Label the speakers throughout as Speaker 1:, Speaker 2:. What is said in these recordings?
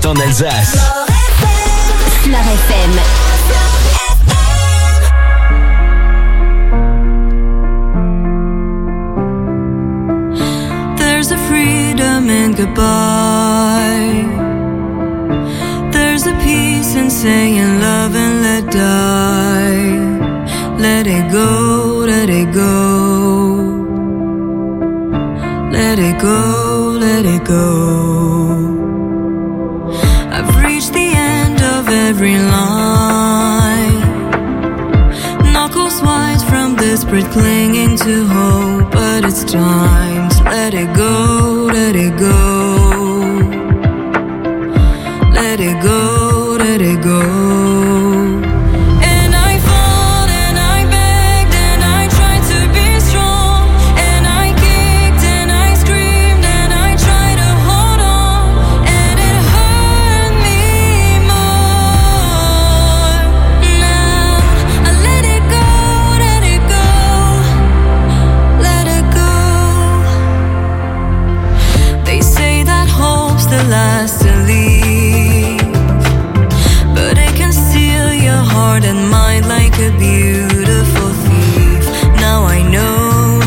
Speaker 1: en Alsace.
Speaker 2: Fleur FM.
Speaker 3: There's a freedom in goodbye. There's a peace in saying love and let die. Let it go, let it go. Let it go, let it go. I've reached the end of every line. Knuckles white from desperate clinging to hope. But it's time to let it go, let it go. Let it go, let it go. Last to leave, but it can steal your heart and mind like a beautiful thief. Now I know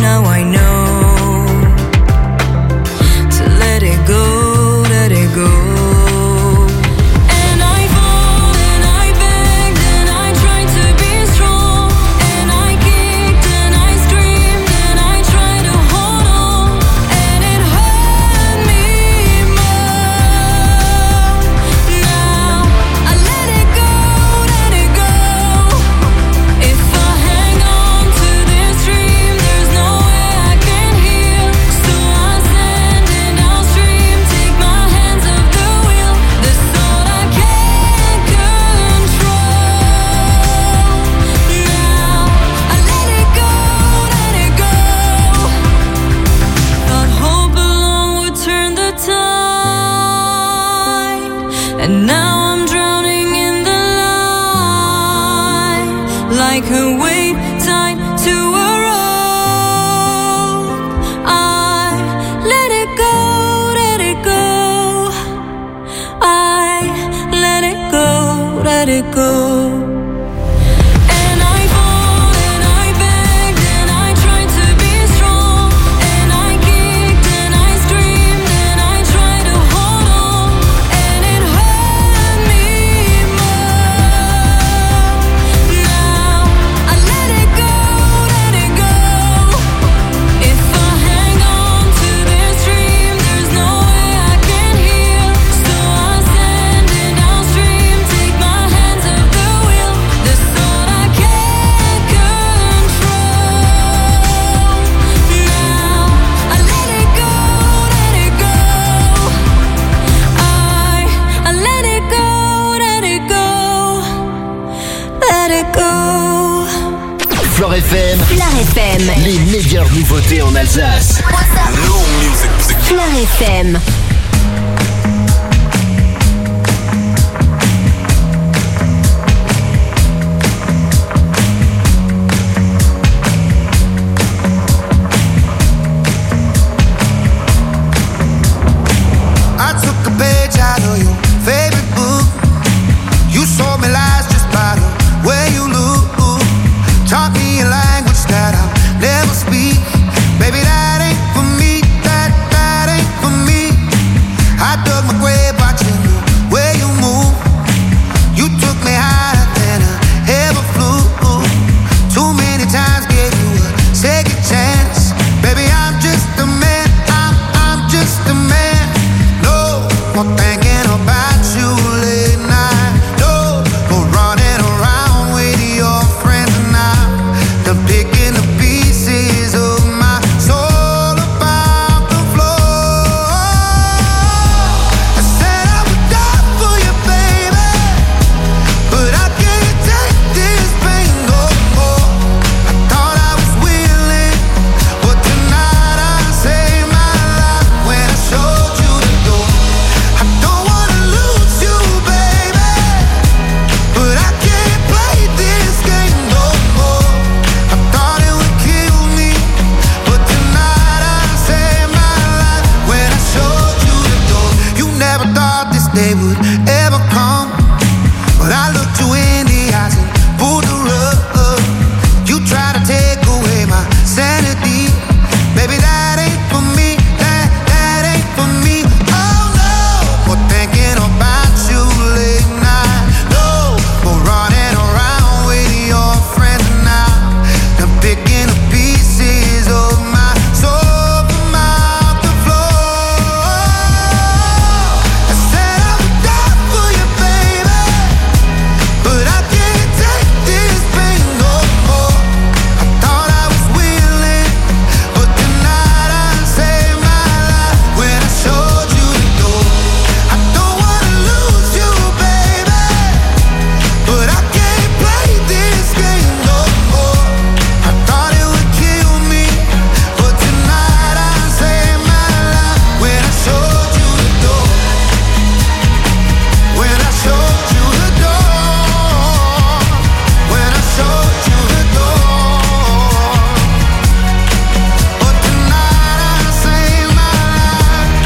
Speaker 3: to let it go, let it go. And now I'm drowning in the light, like a wave tied to a rope. I let it go, let it go. I let it go, let it go.
Speaker 1: Fleur FM.
Speaker 2: Fleur FM.
Speaker 1: Les meilleures nouveautés en Alsace.
Speaker 2: Fleur FM.
Speaker 4: I took a page out of your favorite book. You saw me lies just by the way you look. Taught me a language that I'll never speak. Baby, that ain't for me, that ain't for me. I dug my grave watching the way you move. You took me higher than I ever flew. Too many times gave you a second chance. Baby, I'm just a man, I'm just a man. No more thinking about you late night. No more running around with your friends and I'm picking the pieces of my soul about the floor. I said I would die for you, baby, but I can't take this pain no more. I thought I was willing, but tonight I saved my life when I showed you the door. I don't want would ever come. But I looked you in the eyes and pulled the rug. You try to take away my sanity. Baby, that ain't for me, that ain't for me. Oh no, for thinking about you late night. No, for running around with your friends now. They're picking up pieces of my soul from out the floor. I said I would die for you, baby, but I can't take this pain no more. I thought I was willing, but tonight I saved my life when I showed you the door. I don't wanna lose you, baby, but I can't play this game no more. I thought it would kill me, but tonight I saved my life when I showed you the door. When I showed you the door. When I showed you the door. But tonight I saved my life.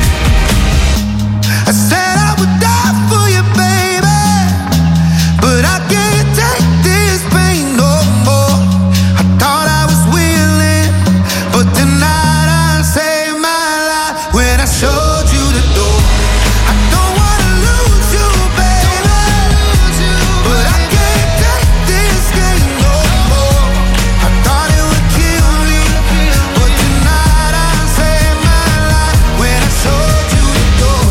Speaker 4: I said I would die for you, baby, but I can't take this pain no more. I thought I was willing, but tonight I saved my life when I showed you the door. I don't wanna lose you, baby, but I can't take this game no more. I thought it would kill me, but tonight I saved my life when I showed you the door.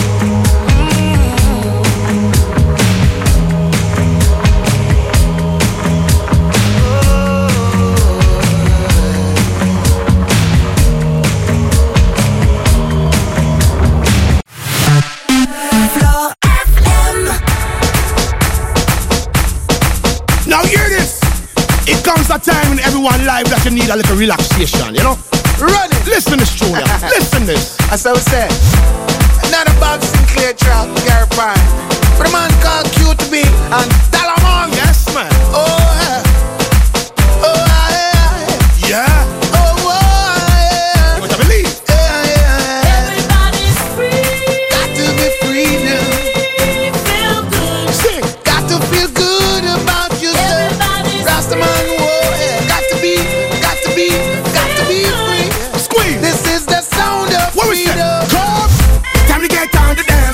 Speaker 5: Now hear this. It comes a time in everyone's life that you need a little relaxation, you know?
Speaker 4: Run it.
Speaker 5: Listen this, Julia. Listen this.
Speaker 4: As I was saying, not a Bob Sinclair track, Gary Pine, but a man called Q2B and Dalamon.
Speaker 5: Yes, man.
Speaker 4: Oh, yeah. Oh, yeah.
Speaker 5: Yeah.
Speaker 4: Oh, yeah.
Speaker 5: You better believe.
Speaker 4: Yeah, yeah.
Speaker 3: Everybody's free.
Speaker 4: Got to be free now.
Speaker 3: Feel good.
Speaker 5: Sing.
Speaker 4: Got to feel good about yourself.
Speaker 3: Everybody's
Speaker 4: Rastaman, whoa, yeah. Got to be free.
Speaker 5: Squeeze.
Speaker 4: This is the sound of
Speaker 5: What we say?
Speaker 4: freedom.
Speaker 5: Come. Time to get down to dance.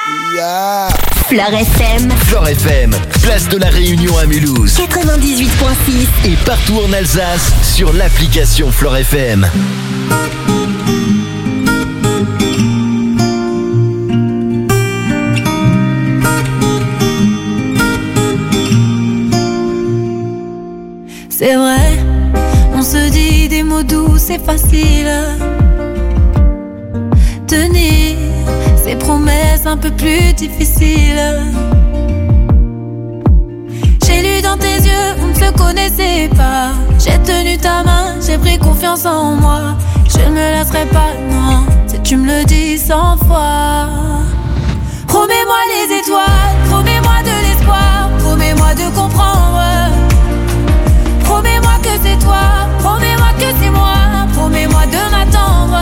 Speaker 4: Yeah.
Speaker 2: Fleur FM.
Speaker 1: Fleur FM, place de la Réunion à Mulhouse.
Speaker 2: 98.6.
Speaker 1: Et partout en Alsace sur l'application Fleur FM.
Speaker 3: C'est vrai, on se dit des mots doux, c'est facile. Tenir ces promesses un peu plus difficiles. J'ai lu dans tes yeux, on ne se connaissait pas. J'ai tenu ta main, j'ai pris confiance en moi. Je ne me lasserai pas, non, si tu me le dis 100 fois. Promets-moi les étoiles, promets-moi de l'espoir, promets-moi de comprendre. Promets-moi que c'est toi, promets-moi que c'est moi, promets-moi de m'attendre.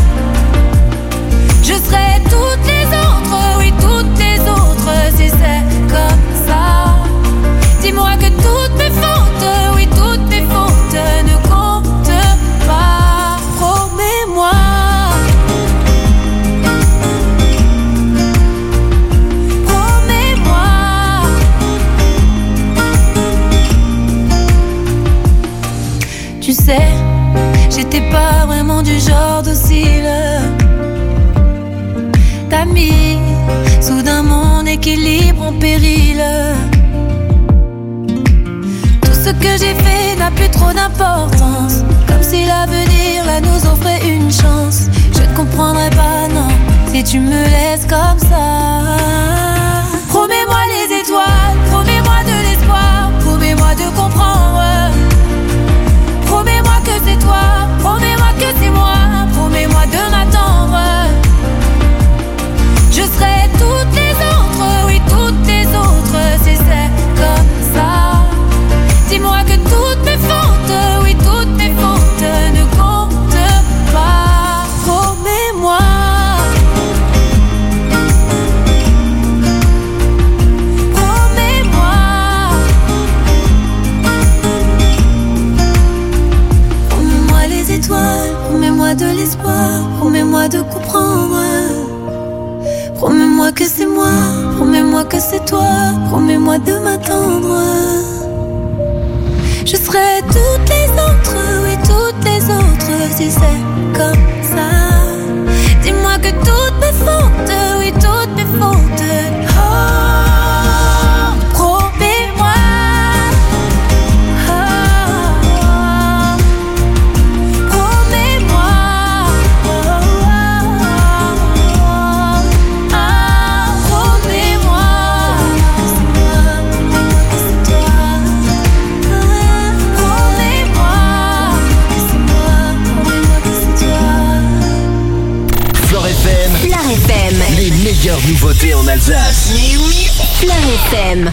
Speaker 3: Je serai toutes les autres, oui toutes les autres, si c'est comme ça. Dis-moi que toutes mes fautes, oui toutes mes fautes ne comptent pas. Promets-moi. Promets-moi. Tu sais, j'étais pas vraiment du genre docile. T'as mis soudain mon équilibre en péril. Tout ce que j'ai fait n'a plus trop d'importance, comme si l'avenir là nous offrait une chance. Je ne comprendrai pas, non, si tu me laisses comme ça. Promets-moi les étoiles, promets-moi de l'espoir, promets-moi de comprendre. Promets-moi que c'est toi, promets-moi que c'est moi, promets-moi de m'attendre. Je serai toutes les autres, oui toutes les autres, si c'est comme ça. Dis-moi que toutes mes fautes, oui toutes mes fautes ne comptent pas. Promets-moi. Promets-moi. Promets-moi les étoiles, promets-moi de l'espoir, promets-moi de comprendre. Promets-moi que c'est moi, promets-moi que c'est toi, promets-moi de m'attendre. Je serai toutes les autres, oui toutes les autres, si c'est comme ça. Dis-moi que toutes mes fautes, oui toutes mes fautes. Oh, promets-moi. Oh, promets-moi.
Speaker 2: FM.
Speaker 1: Les meilleures nouveautés en Alsace.
Speaker 2: Fleur FM.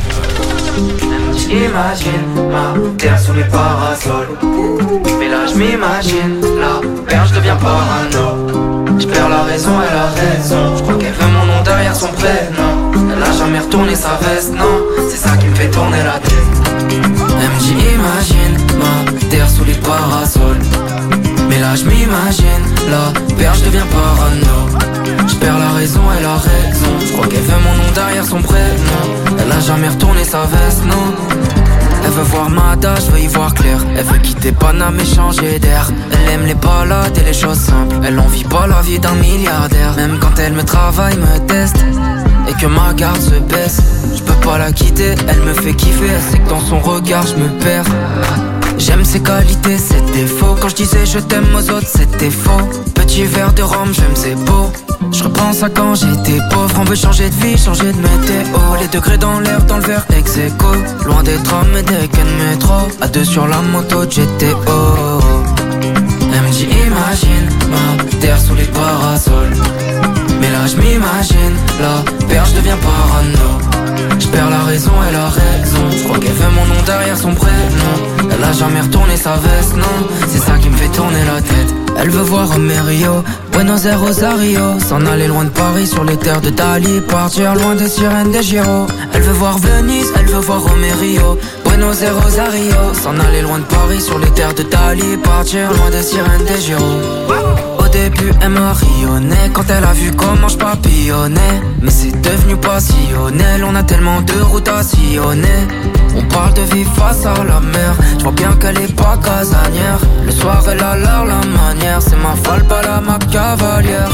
Speaker 6: J'imagine ma terre sous les parasols. Mais là je m'imagine la perche devient parano. Je perds la raison, elle a raison. Je crois qu'elle veut mon nom derrière son prénom. Elle a jamais retourné sa veste, non. C'est ça qui me fait tourner la tête. Elle me dit imagine ma terre sous les parasols. Mais là je m'imagine la perche devient parano. Je perds la raison, elle a raison. Je crois qu'elle veut mon nom derrière son prénom. Elle a jamais retourné sa veste, non. Elle veut voir Mada, je veux y voir clair. Elle veut quitter Paname et changer d'air. Elle aime les balades et les choses simples. Elle envie pas la vie d'un milliardaire. Même quand elle me travaille, me teste et que ma garde se baisse, je peux pas la quitter, elle me fait kiffer. Elle sait que dans son regard je me perds. J'aime ses qualités, ses défauts. Quand je disais je t'aime aux autres, c'était faux. Petit verre de rhum, j'aime ses beaux. Je repense à quand j'étais pauvre. On veut changer de vie, changer de météo. Les degrés dans l'air, dans le verre ex-écho. Loin des trams et des quais de métro. À deux sur la moto de GTO. Elle me dit imagine ma terre sous les parasols. Mais là je m'imagine la perche devient parano. Je perds la raison, elle a raison. Je crois qu'elle veut mon nom derrière son prénom. Elle a jamais retourné sa veste, non. C'est ça qui me fait tourner la tête. Elle veut voir Rio, Buenos Aires, Rosario. S'en aller loin de Paris sur les terres de Dali. Partir loin des sirènes des Giro. Elle veut voir Venise, elle veut voir Rio, Buenos Aires, Rosario. S'en aller loin de Paris sur les terres de Dali. Partir loin des sirènes des Giro. début elle m'a rayonné quand elle a vu comment je papillonnais. Mais c'est devenu passionnel, on a tellement de routes à sillonner. On parle de vie face à la mer, je vois bien qu'elle est pas casanière. Le soir elle a l'air la manière, c'est ma folle pas la ma cavalière.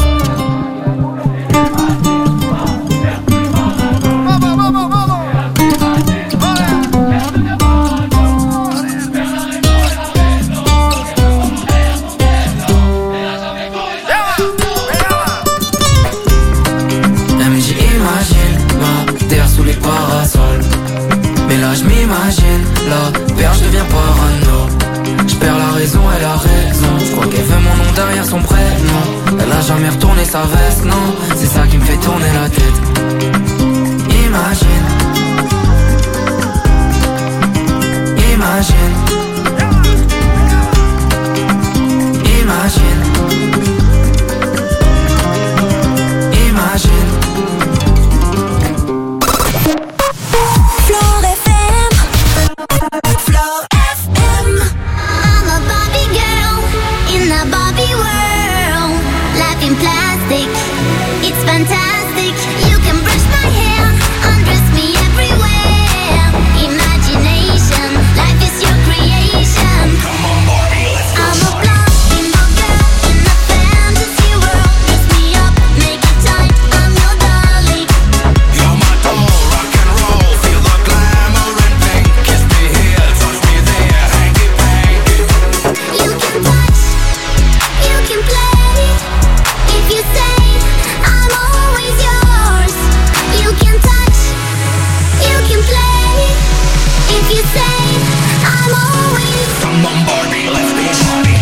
Speaker 6: Mais là je m'imagine, la perche devient parano. Je perds la raison, elle a raison. Je crois qu'elle veut mon nom derrière son prénom. Elle a jamais retourné sa veste, non. C'est ça qui me fait tourner la tête. Imagine. Imagine. Imagine. Imagine.
Speaker 7: It's fantastic. You can brush my hair, undress me everywhere. Imagination, life is your creation. Come on, Barbie, let's go. I'm a blonde single girl in a fantasy world. Dress me up, make it tight, I'm your darling.
Speaker 8: You're my doll, rock and roll. Feel the glamour and pink. Kiss me here, touch me there, hanky panky.
Speaker 7: You can touch, you can play. If you say I'm always yours, you can touch, you can play. If you say I'm always.
Speaker 8: Come on, Barbie, let's be naughty.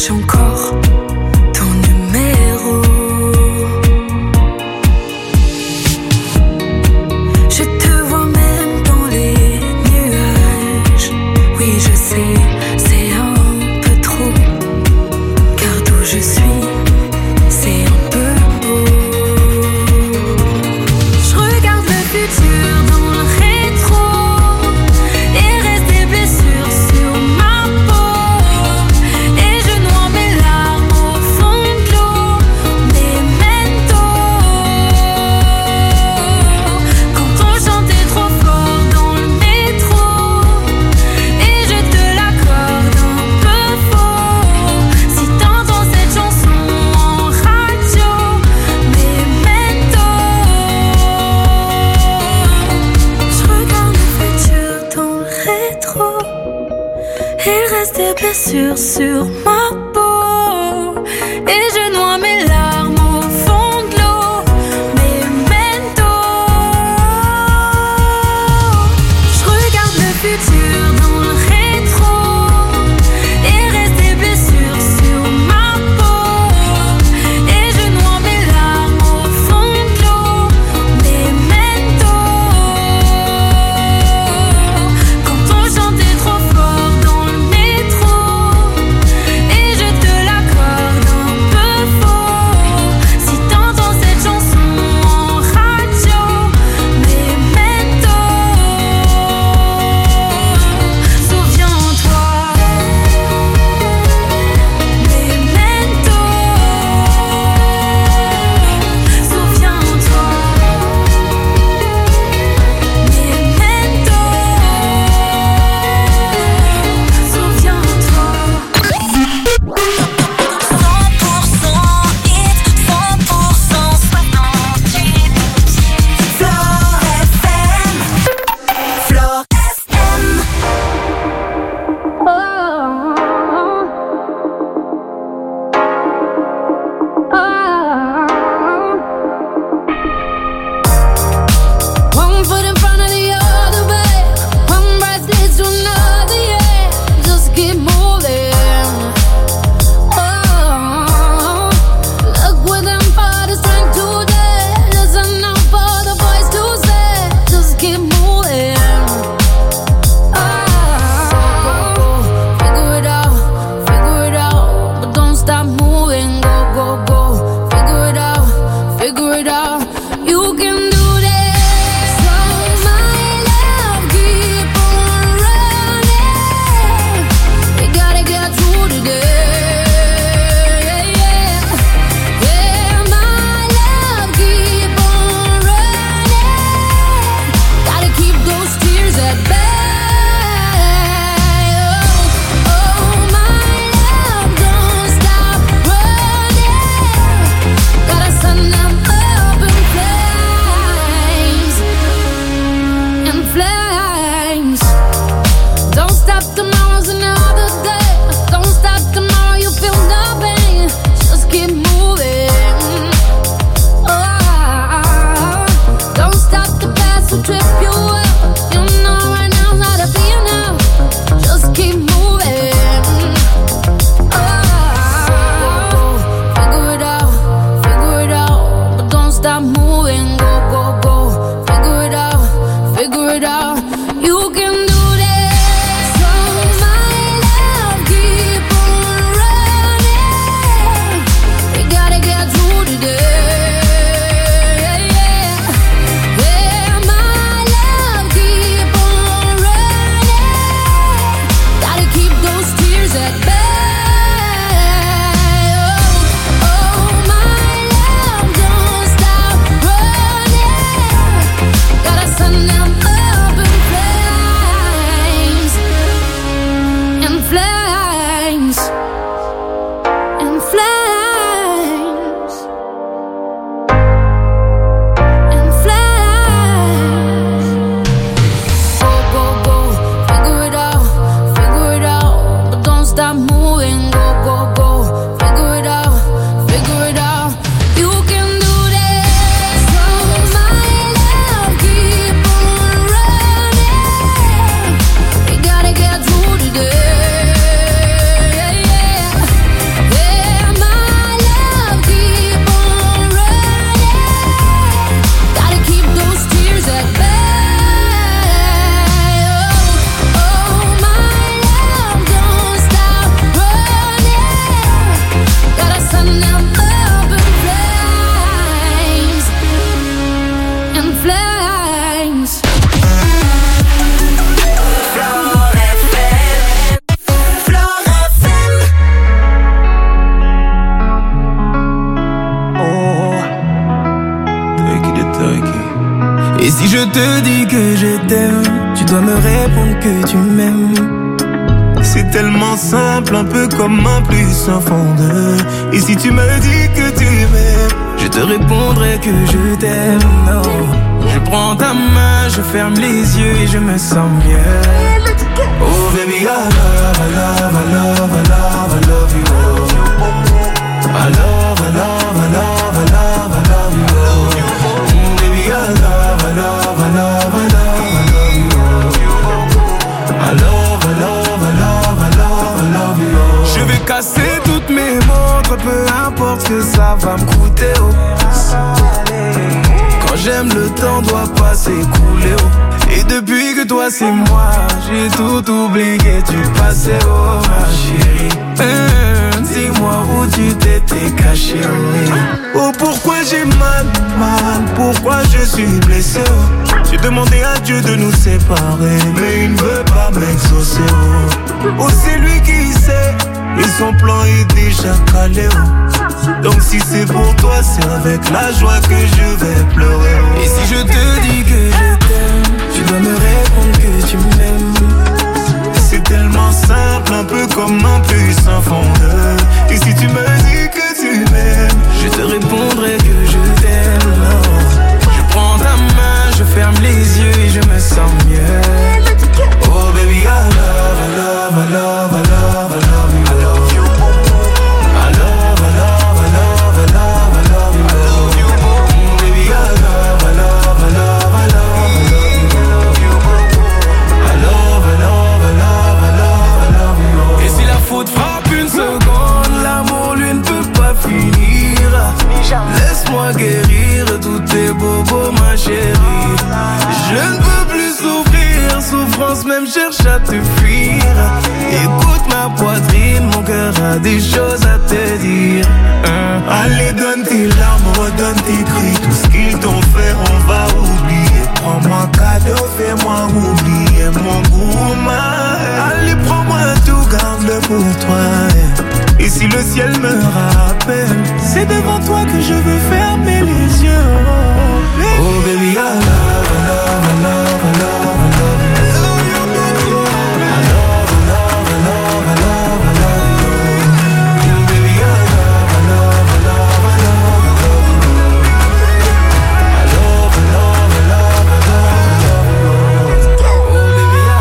Speaker 3: cherche encore ton numéro. Je te vois même dans les nuages. Oui, je sais, c'est un peu trop. Car d'où je suis, c'est un peu beau. Je regarde le futur dans le rétro et reste des blessures sur ma peau. Et je noie mes larmes au fond de l'eau. Memento. Quand on chantait trop fort dans le métro et je te l'accorde un peu faux. Si t'entends cette chanson en radio, Memento. Je regarde le futur dans le rétro et reste des blessures sur ma peau. Et je noie mes larmes au fond de l'eau. Memento. Je regarde le futur dans le rétro et reste des blessures sur ma peau. Et je noie mes larmes au fond de l'eau. Memento. Quand on chantait trop fort dans le métro et je te l'accorde un peu faux. Si t'entends cette chanson en radio, Memento. Souviens-toi, Memento. Souviens-toi, Memento. Souviens-toi.
Speaker 7: 100% hit, 100% 68. Flore FM. Flore FM.
Speaker 3: One foot in front of the other, babe. One breath leads to another, yeah. Just keep moving. Oh, look within for the strength today. Listen out for the voice to say. Just keep moving. Oh, figure it out, but don't stop moving. Go, go, go. Figure it out. You can do this. So my love, keep on running. We gotta get through today. Yeah, my love, keep on running. Gotta keep those tears at bay. Oh, my love, don't stop running. Gotta send them up in flames. In flames. Don't stop, tomorrow's another day. Don't stop, tomorrow you feel the pain. Just keep moving. Oh, don't stop, the past will trip you up. You know right now how to be now. Just keep moving. Oh, figure it out, but don't stop moving. Go, go, go. Figure it out. You can do this. So my love, keep on running. We gotta get through today. Yeah, my love, keep on running. Gotta keep those tears at bay. Oh, my love, don't stop running. Gotta send them up in flames. In flames. In flames. In flames. Go, go, go. Figure it out, but don't stop moving. Go, go, go. Figure it out. You can do this. So my love, keep on running. We gotta get through today.
Speaker 9: Si je te dis que je t'aime, tu dois me répondre que tu m'aimes.
Speaker 10: C'est tellement simple, un peu comme un plus un fond de. Et si tu me dis que tu m'aimes,
Speaker 9: je te répondrai que je t'aime. Non, je prends ta main, je ferme les yeux et je me sens mieux.
Speaker 10: Oh baby, I love, I love, I love, I love, I love you. I love, I love, I love, I love, I love you. Baby, I love, I love, I love, I love, I love you. I love, I love, I love, I love, I love you.
Speaker 9: Je vais casser toutes mes montres, peu importe ce que ça va me coûter. Oh. Quand j'aime, le temps doit pas s'écouler. Oh. Et depuis que toi c'est moi, j'ai tout oublié, tu passais, oh ma chérie. Dis-moi où tu t'étais caché, oh.
Speaker 10: Oh pourquoi j'ai mal, pourquoi je suis blessé, oh. J'ai demandé à Dieu de nous séparer, mais il ne veut pas m'exaucer, oh. Oh c'est lui qui sait, et son plan est déjà calé, oh. Donc si c'est pour toi, c'est avec la joie que je vais pleurer, oh.
Speaker 9: Et si je te dis que je t'aime, tu dois me répondre que tu m'aimes.
Speaker 10: C'est tellement simple, un peu comme un puissant fondeur. Et si tu me dis que tu m'aimes,
Speaker 9: je te répondrai que je t'aime. Je prends ta main, je ferme les yeux et je me sens mieux.
Speaker 10: Oh baby, I love, I love, I love, I love, I love you. I love you. I love, I love, I love, I love, I love you. I love you. Baby, I love, I love, I love, I love, I love you. I love, I love, I love, I love, I love you.
Speaker 9: Et si la faute frappe une seconde, l'amour lui ne peut pas finir. Laisse-moi guérir tous tes bobos, ma chérie. Je ne peux plus souffrir, souffrance même cherche à te fuir. Écoute ma poitrine, mon cœur a des choses à te dire.
Speaker 10: Allez donne tes larmes, redonne tes cris. Tout ce qu'ils t'ont fait on va oublier. Prends-moi un cadeau, fais-moi oublier mon goût. Allez prends-moi tout, garde-le pour toi. Et si le ciel me rappelle, c'est devant toi que je veux fermer les yeux. Oh baby, I love, I love, I love, I love, I love you. I love, I love, I love, I love, I love you. Baby, I love, I love, I love, I love, I love you. I love, I love, I love, I love, I love you. Oh baby, I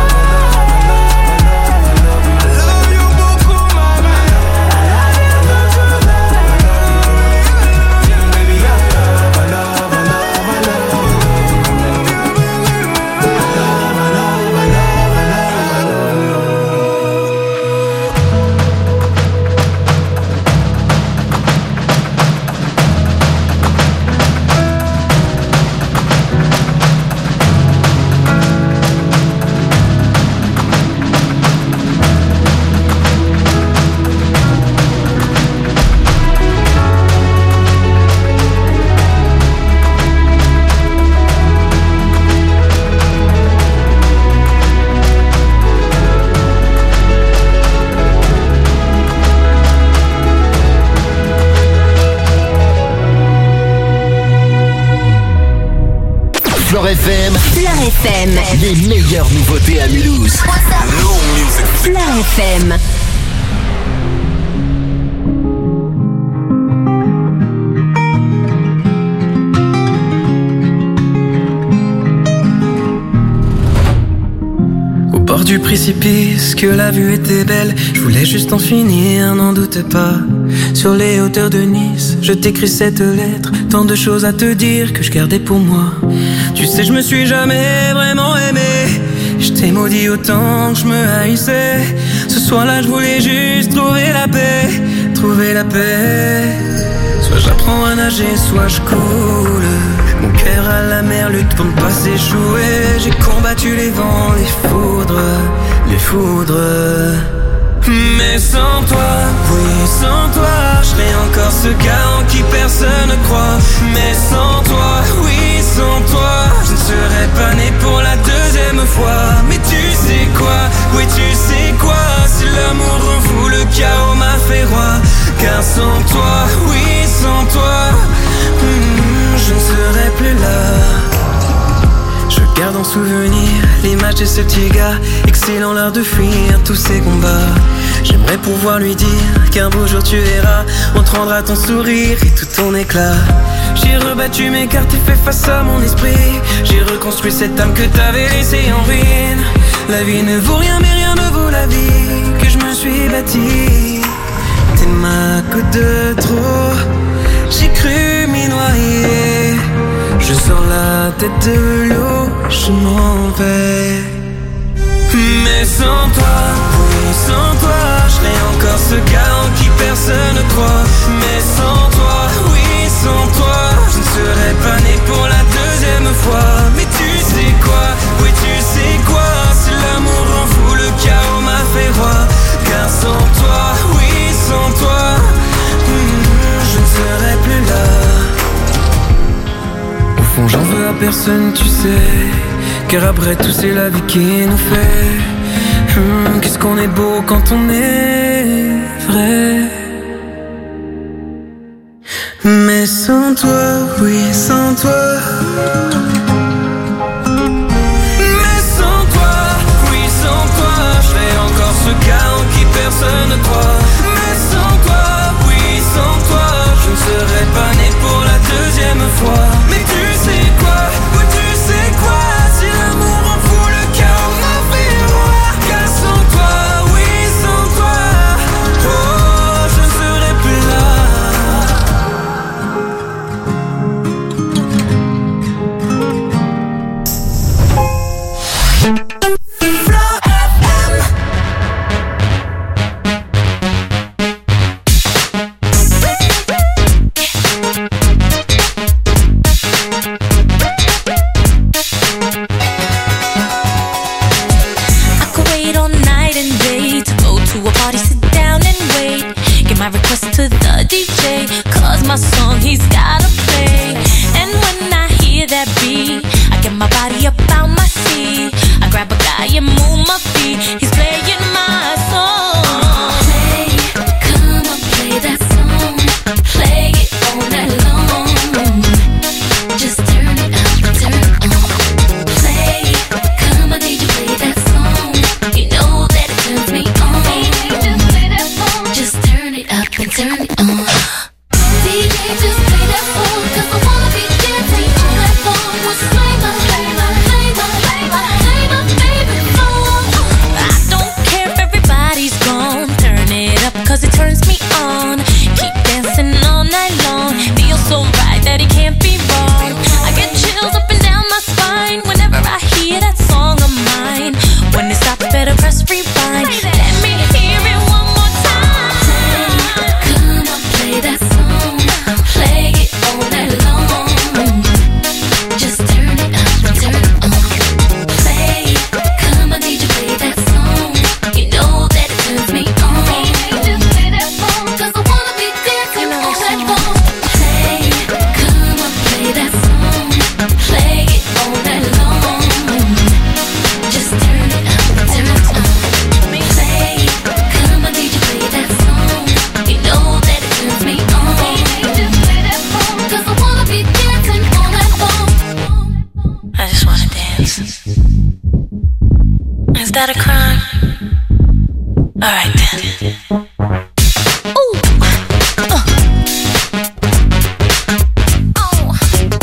Speaker 10: love, I love, I love, I love, I love you.
Speaker 1: Flore FM,
Speaker 2: Flore FM,
Speaker 1: les meilleures nouveautés à Mulhouse.
Speaker 2: Flore FM.
Speaker 9: Au bord du précipice, que la vue était belle, je voulais juste en finir, n'en doute pas. Sur les hauteurs de Nice, je t'écris cette lettre, tant de choses à te dire que je gardais pour moi. Tu sais, je me suis jamais vraiment aimé, je t'ai maudit autant que je me haïssais. Ce soir-là, je voulais juste trouver la paix, trouver la paix. Soit j'apprends à nager, soit je coule. Mon cœur à la mer lutte pour ne pas s'échouer. J'ai combattu les vents, les foudres, les foudres. Mais sans toi, oui sans toi, je serais encore ce gars en qui personne ne croit. Mais sans toi, oui sans toi, je ne serais pas né pour la deuxième fois. Mais tu sais quoi, oui tu sais quoi, si l'amour rend fou, le chaos m'a fait roi. Car sans toi, oui sans toi, je ne serais plus là. Garde en souvenir l'image de ce petit gars, excellant l'art de fuir tous ses combats. J'aimerais pouvoir lui dire qu'un beau jour tu verras, on te rendra ton sourire et tout ton éclat. J'ai rebattu mes cartes et fait face à mon esprit. J'ai reconstruit cette âme que t'avais laissée en ruine. La vie ne vaut rien mais rien ne vaut la vie que je me suis bâtie. T'es ma goutte de trop, j'ai cru m'y noyer. Je sors la tête de l'eau, je m'en vais. Mais sans toi, oui sans toi, je serai encore ce gars en qui personne ne croit. Mais sans toi, oui sans toi, je ne serais pas né pour la deuxième fois. Mais tu sais quoi, oui tu sais quoi, si l'amour rend fou, le chaos m'a fait roi. Car sans toi, oui sans toi, je ne serais plus là. Au fond j'en veux à personne tu sais, car après tout c'est la vie qui nous fait. Qu'est-ce qu'on est beau quand on est vrai. Mais sans toi, oui sans toi. Mais sans toi, oui sans toi, je serai encore ce gars en qui personne ne croit. Mais sans toi, oui sans toi, je ne serais pas né pour la deuxième fois. Mais tu sais quoi, oui tu sais quoi, si l'amour en fout le chaos m'a fait roi. Car sans toi, oui sans toi, oh je ne serais plus là.
Speaker 11: My song he's gotta play. And when I hear that beat, I get my body up out my seat. I grab a guy and move my feet. He's playing my song. Play, come on, play that song. Play it all night long. Just turn it up, turn it on. Play, come on, DJ, play that song. You know that it turns me on. Just play that song. Just turn it up and turn it on. DJ, just play that song, 'cause I wanna be dancing on that song. What's play my favorite song. I don't care if everybody's gone. Turn it up 'cause it turns me on. Keep dancing all night long. Feels so right that it can't be wrong. I get chills up and down my spine whenever I hear that song of mine. When it stops, better press rewind. Let me hear it one more time. Come on, play that song. Play it all night long. Just turn it up and turn it on. Play, come on DJ, play that song. You know that it turns me on. Just play that song, 'cause I wanna be dancing all night long. Play, come on, play that song. Play it all night long. Just turn it up and turn it on. Play, come on DJ, play that song. You know that it turns me on. Just play that song, 'cause I wanna be dancing all night long. I just wanna dance. Is that a crime? Alright then. Ooh. Oh.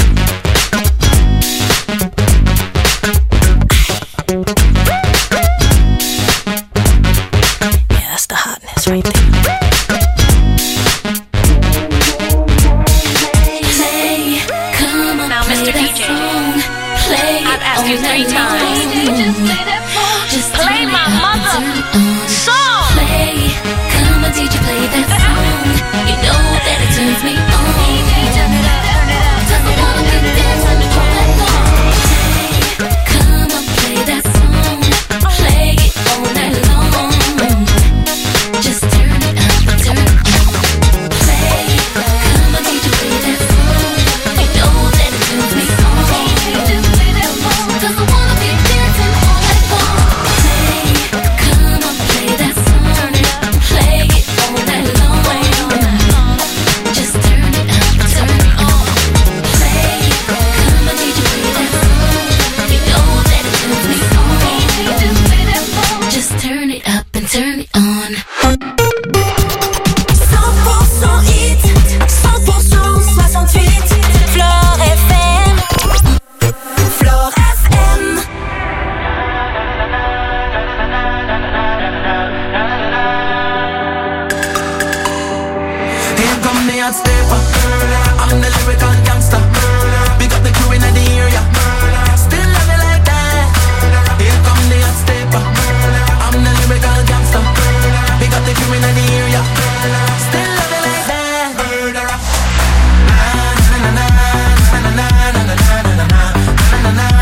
Speaker 11: Yeah, that's the hotness right there. Play, come on, now, Mr. DJ, play. I've asked you 3 times. Just play my mother song. Play, come on, DJ, play that song. You know that it turns me on. Turn it up, turn it up. 'Cause I wanna be dancing all night long. Play, come on, play that song. Play it all night long. Just turn it up, turn it on. Play, come on, DJ, play that song. You know that it turns me on. Just play that song, 'cause I wanna be dancing all night long. Play, come on, play that song. Play it all night long. Just turn it up, turn it on. Play, come on, DJ, play that song. You know
Speaker 12: hot stepper. I'm the lyrical gangster. Big up the crew in the area. Still love it like that. Here come the hot stepper. I'm the lyrical gangster. Big up the crew in the area. Still love it like that. Murderer. Na na na na na na na na na na na na.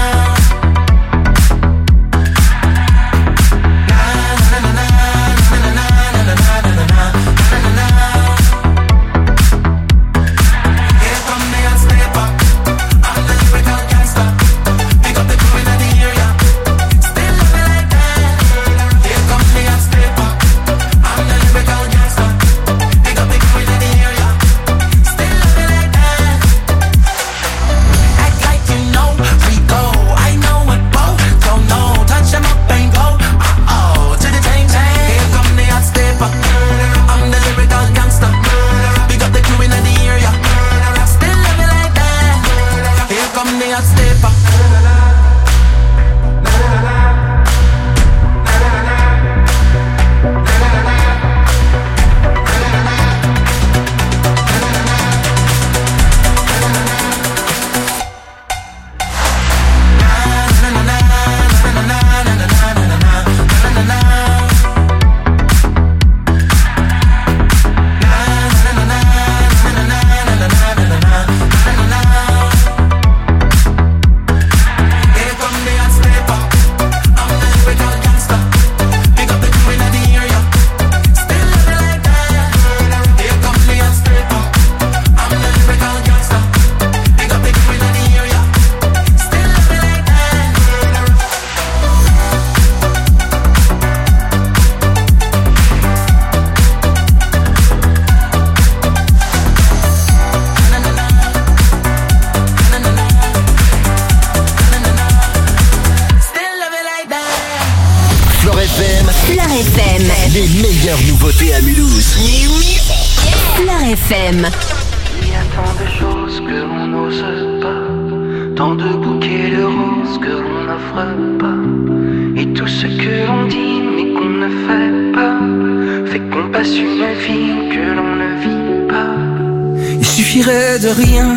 Speaker 2: FM.
Speaker 6: Il y a tant de choses que l'on n'ose pas, tant de bouquets de roses que l'on n'offre pas, et tout ce que l'on dit mais qu'on ne fait pas, fait qu'on passe une vie que l'on ne vit pas.
Speaker 9: Il suffirait de rien,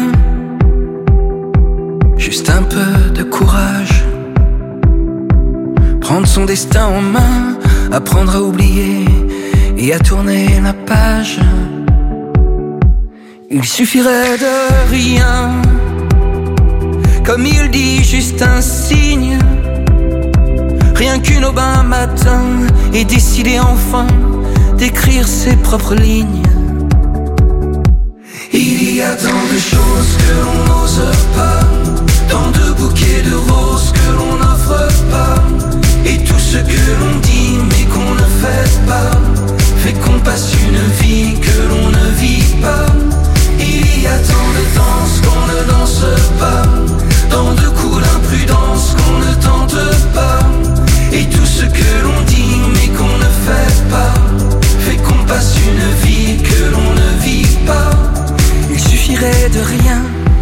Speaker 9: juste un peu de courage, prendre son destin en main, apprendre à oublier et à tourner la page. Il suffirait de rien, comme il dit, juste un signe, rien qu'une aube un matin, et décider enfin d'écrire ses propres lignes. Il y a tant de choses que l'on n'ose pas, tant de bouquets de roses que l'on n'offre pas, et tout ce que l'on dit mais qu'on ne fait pas, fait qu'on passe une vie que l'on ne vit pas. Il y a tant de danses qu'on ne danse pas, tant de coups d'imprudence qu'on ne tente pas, et tout ce que l'on dit mais qu'on ne fait pas, fait qu'on passe une vie que l'on ne vit pas. Il suffirait de rien,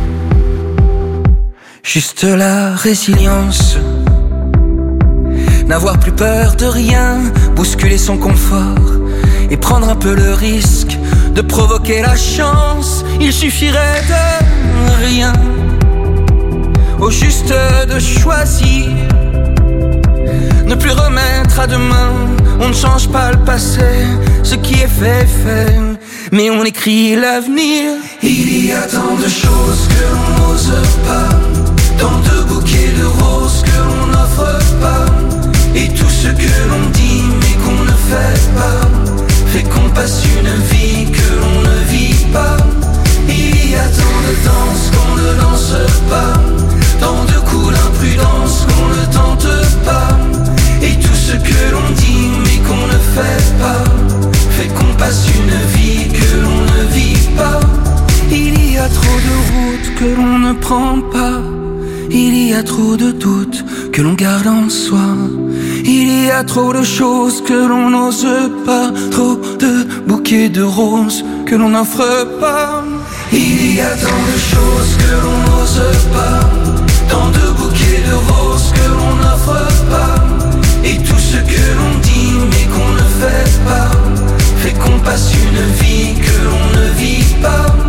Speaker 9: juste la résilience, n'avoir plus peur de rien, bousculer son confort et prendre un peu le risque de provoquer la chance. Il suffirait de rien, au juste de choisir, ne plus remettre à demain. On ne change pas le passé, ce qui est fait est fait, mais on écrit l'avenir. Il y a tant de choses que l'on n'ose pas, tant de bouquets de roses que l'on n'offre pas, et tout ce que l'on dit mais qu'on ne fait pas, fait qu'on passe une vie que l'on ne vit pas. Il y a tant de danses qu'on ne danse pas, tant de coups d'imprudence qu'on ne tente pas, et tout ce que l'on dit mais qu'on ne fait pas, fait qu'on passe une vie que l'on ne vit pas. Il y a trop de routes que l'on ne prend pas, il y a trop de doutes que l'on garde en soi, il y a trop de choses que l'on n'ose pas, trop de bouquets de roses que l'on n'offre pas. Il y a tant de choses que l'on n'ose pas, tant de bouquets de roses que l'on n'offre pas, et tout ce que l'on dit mais qu'on ne fait pas, fait qu'on passe une vie que l'on ne vit pas.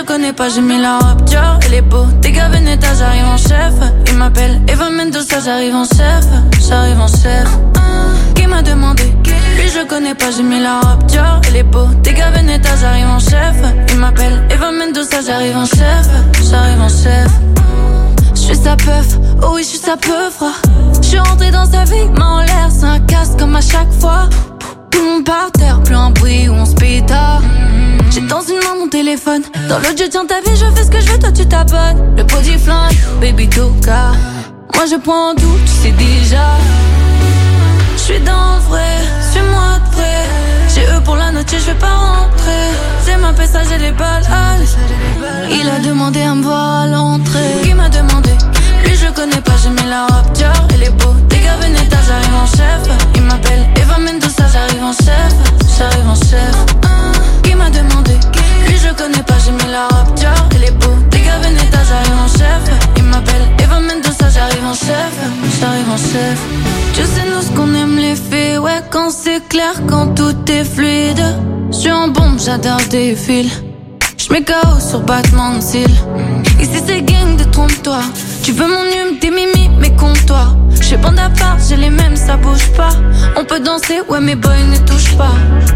Speaker 3: je connais pas, j'ai mis la robe Dior. Elle est beau, t'es gars Veneta, j'arrive en chef. Il m'appelle Eva Mendoza, j'arrive en chef. J'arrive en chef. Qui m'a demandé? Lui je connais pas, j'ai mis la robe Dior. Elle est beau, t'es gars Veneta, j'arrive en chef. Il m'appelle Eva Mendoza, j'arrive en chef. J'arrive en chef. J'suis sa peuf, oh oui j'suis sa peuf. J'suis rentré dans sa vie, main en l'air, c'est un casse comme à chaque fois. Tout le monde par terre, plus un bruit où on se pétard. J'ai dans une main mon téléphone, dans l'autre je tiens ta vie, je fais ce que je veux, toi tu t'abonnes. Le body flingue, baby toka. Moi je prends en doute, tu sais déjà. J'suis dans le vrai, suis-moi de vrai. J'ai eux pour la note, je vais pas rentrer. C'est ma pêche, j'ai les balles. Il a demandé à me voir à l'entrée. Qui m'a demandé? Lui je connais pas, j'ai mis la robe Dior. Elle est beau, des gars Veneta, j'arrive en chef. Il m'appelle Eva Mendoza, j'arrive en chef. J'arrive en chef. Qui m'a demandé? Lui je connais pas, j'ai mis la robe Dior. Elle est beau, des gars Veneta, j'arrive en chef. Il m'appelle Eva Mendoza, j'arrive en chef. J'arrive en chef. Tu sais nous ce qu'on aime les filles. Ouais quand c'est clair, quand tout est fluide. J'suis en bombe, j'adore des fils. J'mets KO sur battement de cils. Ici c'est gang de trompe-toi. Tu veux mon hume, tes mimi, mais compte-toi. J'fais bande à part, j'ai les mêmes, ça bouge pas. On peut danser, ouais mes boys ne touchent pas.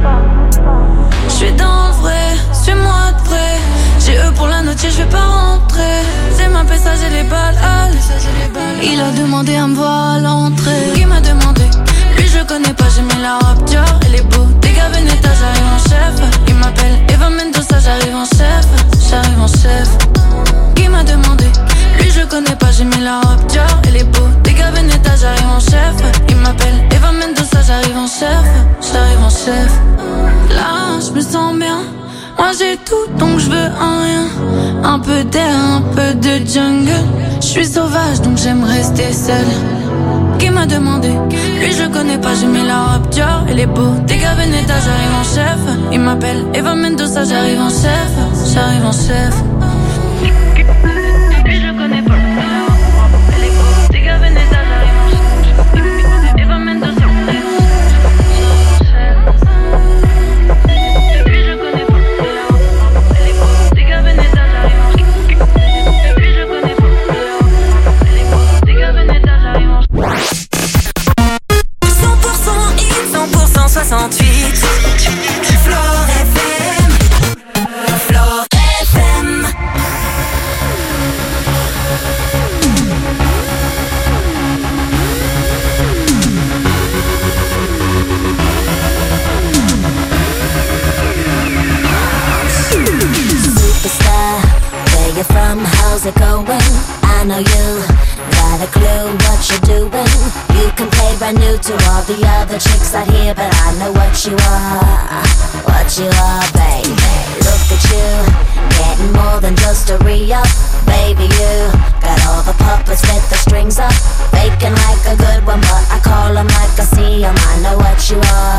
Speaker 3: J'suis dans le vrai, suis-moi de vrai. J'ai eux pour la note, je vais pas rentrer. C'est ma pêche, j'ai les balles. Il a demandé à me voir à l'entrée. Qui m'a demandé? Lui je connais pas, j'ai mis la robe Dior. Elle est beau, des gars Veneta, j'arrive en chef. Il m'appelle Eva Mendoza, j'arrive en chef. J'arrive en chef. Qui m'a demandé? Lui je connais pas, j'ai mis la robe Dior. Elle est beau, des gars Veneta, j'arrive en chef. Il m'appelle Eva Mendoza, j'arrive en chef. J'arrive en chef. Là je me sens bien. Moi j'ai tout donc je veux un rien. Un peu d'air, un peu de jungle. Je suis sauvage donc j'aime rester seule. Qui m'a demandé? Lui je connais pas, j'ai mis la robe Dior. Elle est beau, des gars Veneta, j'arrive en chef. Il m'appelle Eva Mendoza, j'arrive en chef. J'arrive en chef. Lui je connais pas, elle est beau, des gars Veneta, j'arrive en chef. Eva Mendoza,
Speaker 2: Flore FM. Flore FM.
Speaker 13: Superstar, where you from? How's it going? I know you got a clue what you're doing. You can play brand new to all the other chicks out here, but I know what you are, baby. Look at you, getting more than just a re-up. Baby, you got all the puppets with the strings up, faking like a good one, but I call them like I see them. I know what you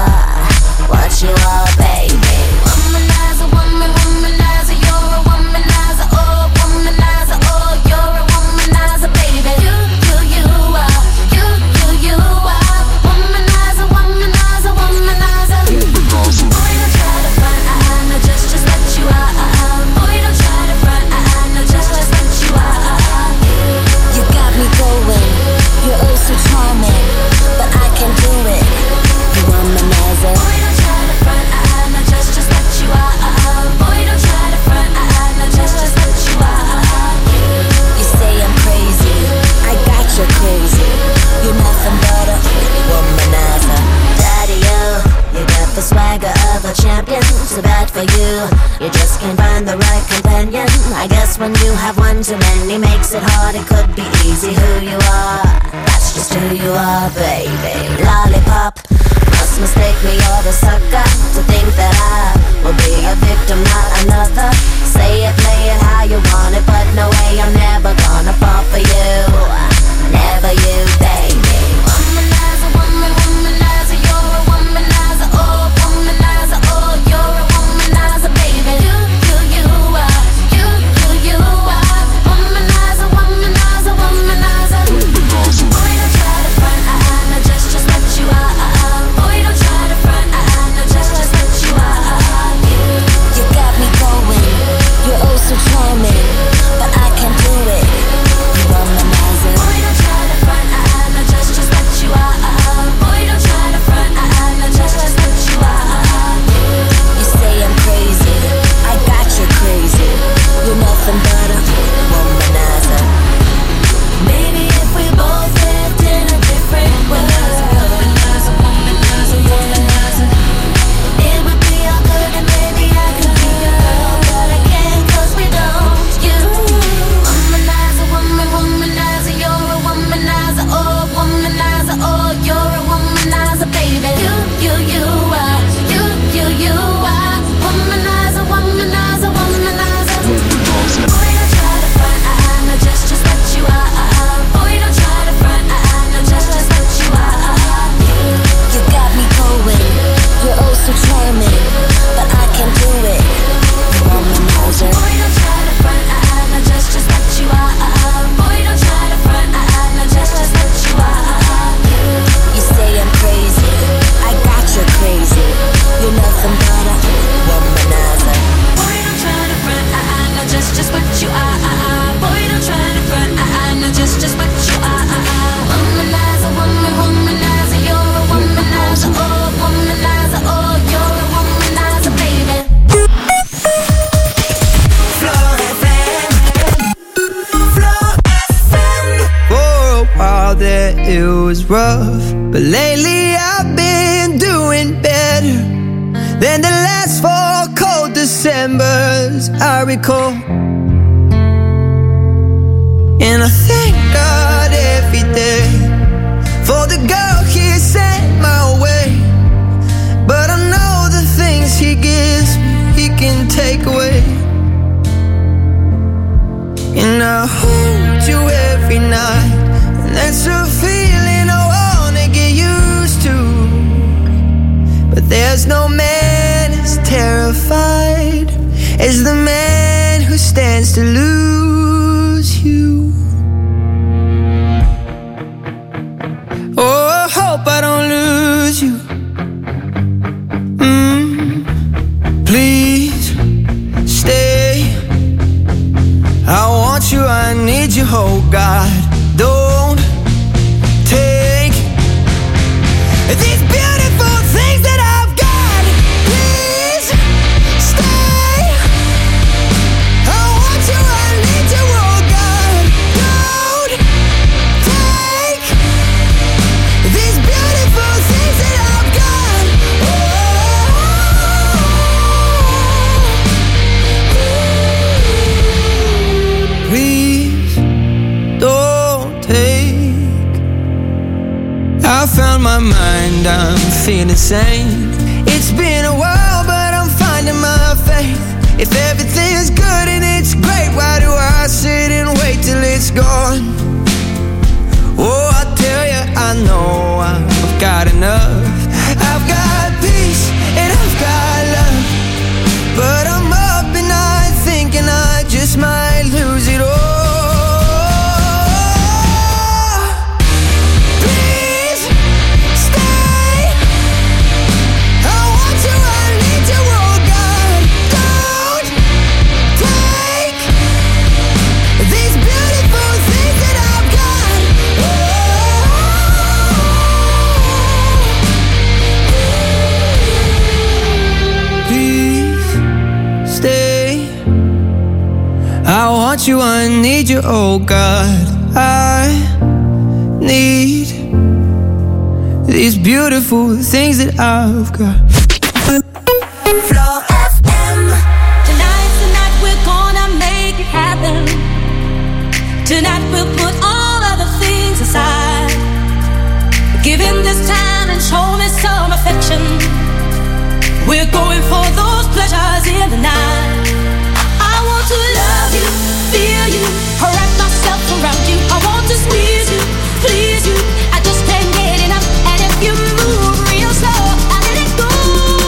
Speaker 13: are, baby. Womanizer, woman, womanizer, you're a womanizer, oh, womanizer, oh, you're a womanizer, baby. You are, you are, womanizer, womanizer, womanizer. Boy, don't try to front, no, just what you are. Boy, don't try to front, no, just what you are. You got me going, you're oh so charming, but I can't do it. You womanizer. Boy, don't try to front, no, just what you are. Boy, don't try to front, no, just what you are. You say I'm crazy, I got you crazy. You're nothing but a womanizer. Daddy, you got the swagger of a champion. So bad for you, you just can't find the right companion. I guess when you have one too many makes it hard. It could be easy who you are. That's just who you are, baby. Lollipop, must mistake me or the sucker to think that I will be a victim, not another. Say it, play it how you want it, but no way, I'm never gonna fall for you. Never you, baby. Womanizer, woman, womanizer, you're a womanizer, oh, womanizer, oh, you're a womanizer, baby. You are, you are, womanizer, womanizer, womanizer. Boy, don't try to front, no, just what you are. Boy, don't try to front, no, just what you are. You got me going, you're oh so charming, but I can't do it. You womanizer. Boy, don't try to front, no, just what you are. Boy, don't try to front, no, just what you are. You say I'm crazy, I got you crazy. You're nothing but a womanizer. Maybe if we both lived in a different world, womanizer, womanizer, womanizer, it would be all good and maybe I could be your girl, but I can't 'cause we don't. You womanizer, womanizer, you're a womanizer, oh womanizer, oh you're a womanizer, baby. You are, you are womanizer, womanizer, womanizer. Boy, don't try to front, no, just what you are. Boy, don't try to front, no, just what you are. You got me going, you're oh so charming, but I can't do it. Womanizer. Boy, don't try to front, no, just what you are. Boy, don't try to front, no, just what you are. You say I'm crazy, I got you crazy. You're nothing but a womanizer. Boy, don't try to front, no, just what you are. Boy, don't try to front, no, just what you are. Womanizer, womanizer, you're a womanizer, oh womanizer, oh you're a womanizer, baby.
Speaker 2: Floor FM. Floor FM.
Speaker 14: For a while there it was rough, but lately I've been doing better than the last 4 cold Decembers I recall. And I thank God every day for the girl He sent my way. But I know the things He gives me, He can take away. And I hold you every night, and that's a feeling I wanna get used to. But there's no man as terrified as the man who stands to lose you. Oh, I hope I don't lose you. Please stay. I want you, I need you, oh God. Don't take these beautiful things that I've got. Please stay. I want you, I need you, oh God. Don't take these beautiful things that I've got. Please don't take. I found my mind, I'm feeling sane. It's been a while, but I'm finding my faith. If everything's good and it's great, why do I sit and wait till it's gone? Oh, I tell you, I know I've got enough. I've got peace and I've got love, but I'm up at night thinking I just might lose it all. Please stay. I want you, I need you, oh God. Don't take these beautiful things that I've got. Please stay. I want you, I need you, oh God. I need these beautiful things that I've got.
Speaker 2: Floor FM.
Speaker 11: Tonight's the night we're gonna make it happen. Tonight we'll put all other things aside. Give him this time and show me some affection. We're going for those pleasures in the night. I want to love you, feel you, wrap myself around you. I want to squeeze you, please you. I just can't get enough. And if you move real slow, I let it go.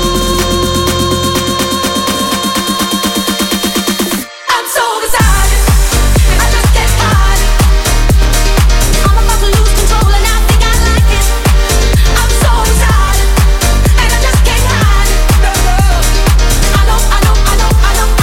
Speaker 11: I'm so beside you, I just can't hide it. I'm about to lose control and I think I like it. I'm so beside it, and I just can't hide it. I know, I know, I know, I know.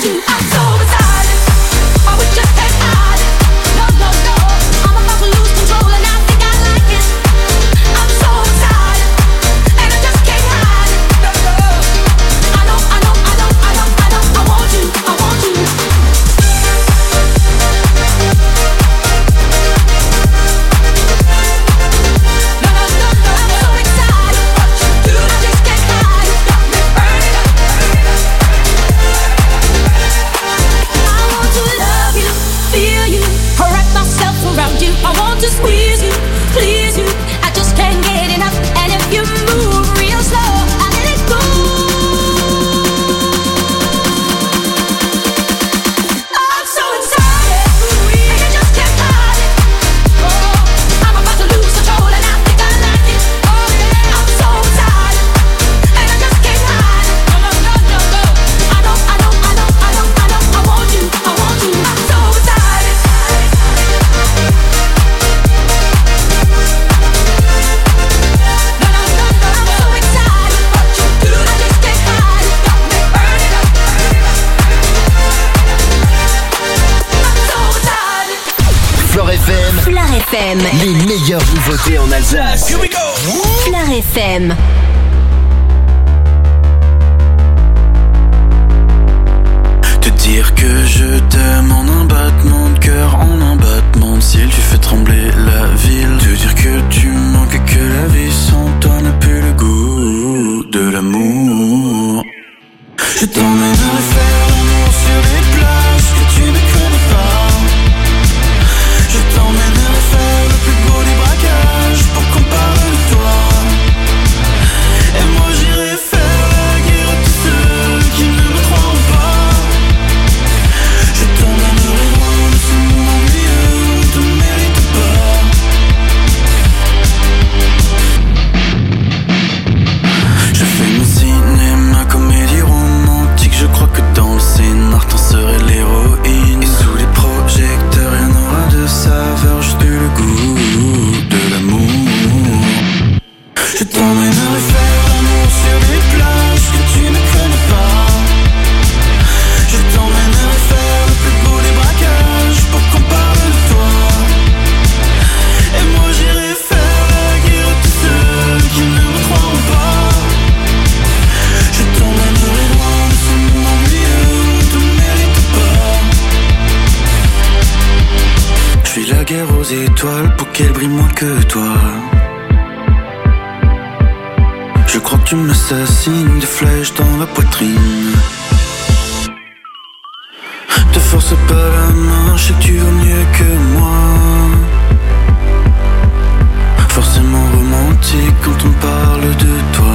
Speaker 1: FM. Les meilleures nouveautés en Alsace.
Speaker 2: Here we go.
Speaker 3: Fleur FM.
Speaker 9: Te dire que je t'aime en un battement de cœur, en un battement de ciel, tu fais trembler la ville. Te dire que tu manques et que la vie sans toi n'a plus le goût de l'amour. Je t'emmènerai faire l'amour sur les plages que tu ne connais pas. Je t'emmènerai faire le plus beau des braquages pour qu'on parle de toi. Et moi j'irai faire la guerre à tous ceux qui ne me croient pas. Je t'emmènerai loin de ce monde ennuyeux où on te mérite pas. Je fais mon cinéma, comédie romantique. Je crois que dans le scénar t'en serais l'héroïne. Et sous les projecteurs y'en aura de saveur, juste le goût de l'amour. Je t'emmènerai faire l'amour sur les plages que tu ne connais pas. Je t'emmènerai faire le plus beau des braquages pour qu'on parle de toi. Et moi j'irai faire la guerre à tous ceux qui ne me croient pas. Je t'emmènerai loin de ce monde ennuyeux où on te mérite pas. Je fais la guerre aux étoiles pour qu'elles brillent moins que toi. Je crois que tu m'assassines, des flèches dans la poitrine. Te force pas la main, je sais que tu vaux mieux que moi. Forcément romantique quand on parle de toi.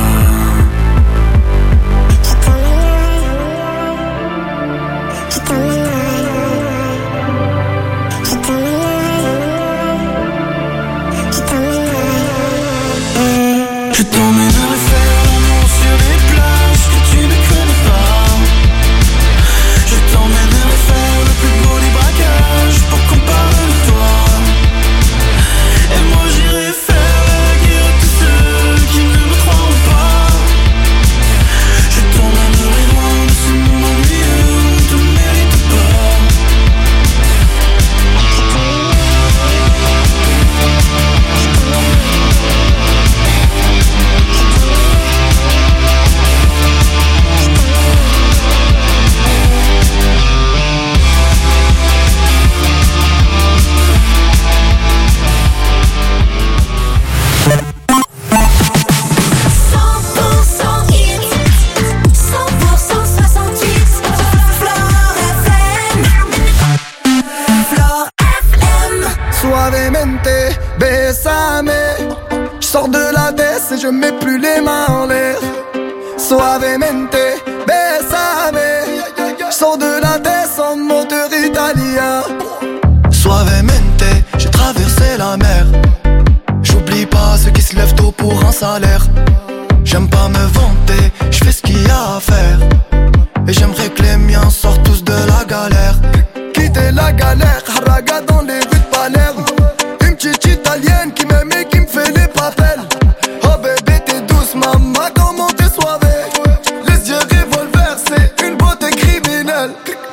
Speaker 9: Je t'emmènerai faire l'amour sur les plages que tu ne connais pas. Je t'emmènerai faire le plus beau des braquages pour qu'on parle de toi. Et moi j'irai faire la guerre à tous ceux qui ne me croient pas. Je t'emmènerai loin de ce monde ennuyeux où on te mérite pas.
Speaker 15: Suavemente, bésame. Je sors de la baisse et je mets plus les mains en l'air. Suavemente, bésame. Je sors de la baisse en moteur italien.
Speaker 16: Suavemente, j'ai traversé la mer. J'oublie pas ceux qui se lèvent tôt pour un salaire. J'aime pas me vanter, je fais ce qu'il y a à faire. Et j'aimerais que les miens sortent tous de la galère.
Speaker 15: Quitter la galère, haraga dans les rues de Palerme. Une petite italienne qui m'aime et qui me fait les papels. Oh bébé t'es douce maman, comment t'es soivée. Les yeux revolver, c'est une beauté criminelle.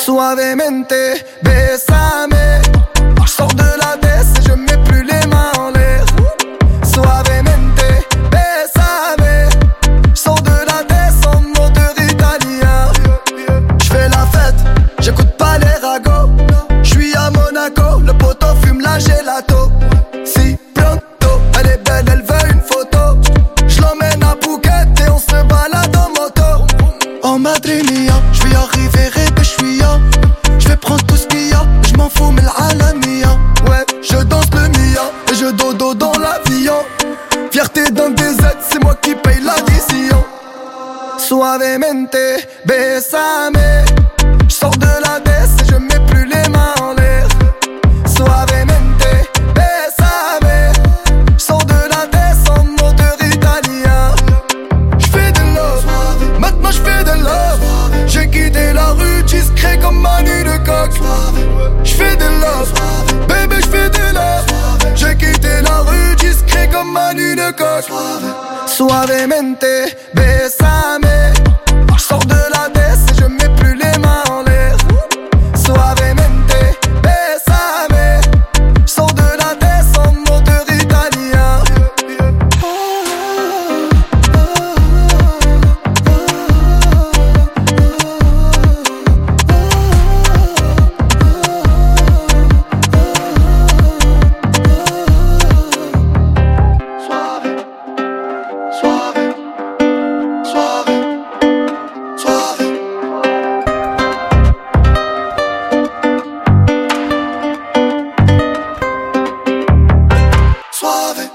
Speaker 15: Suavemente, bésame. J'sors de la baisse et je mets plus les mains en l'air. Suavemente, bésame. J'sors de la baisse en moteur italien. J'fais la fête, j'écoute pas les ragots. J'suis à Monaco, le poteau fume la gelato. Si bientôt, elle est belle, elle veut une photo. J'l'emmène à Phuket et on se balade en moto. En Madrid mia, j'vais arriver Rebéchouia. J'vais prendre tout ce qu'il y a, j'm'en fous mais l'Alamia. Ouais, je danse le Mia et je dodo dans l'avion. Fierté d'un DZ, c'est moi qui paye l'addition. Suavemente, bésame. J'sors de la baisse et je mets plus les mains en l'air. Suavemente, bésame. J'sors de la baisse en moteur italien. J'fais de love, maintenant j'fais de love. J'ai quitté la rue discret comme Manu de coq. J'fais de love, bébé j'fais de love. J'ai quitté la rue discret comme Manu de coq. Suavemente, bésame.